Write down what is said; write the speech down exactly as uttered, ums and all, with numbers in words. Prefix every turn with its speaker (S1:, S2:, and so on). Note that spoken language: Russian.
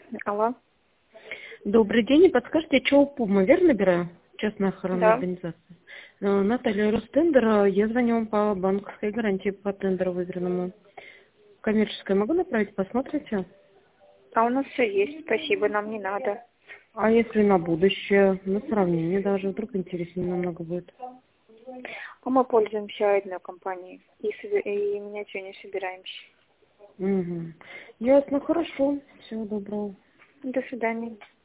S1: Алло.
S2: Добрый день. Не подскажите, что Пума, верно набираю? Частная охранная
S1: Да.
S2: организация. Э, Наталья Ростендер, я звоню вам по банковской гарантии по тендеру выигранному. Коммерческое могу направить, посмотрите?
S1: А у нас все есть, спасибо, нам не надо.
S2: А если на будущее, на сравнение даже, вдруг интереснее намного будет.
S1: А мы пользуемся одной компанией и, собе- и менять ее не собираемся.
S2: Угу. Ясно, хорошо. Всего доброго.
S1: До свидания.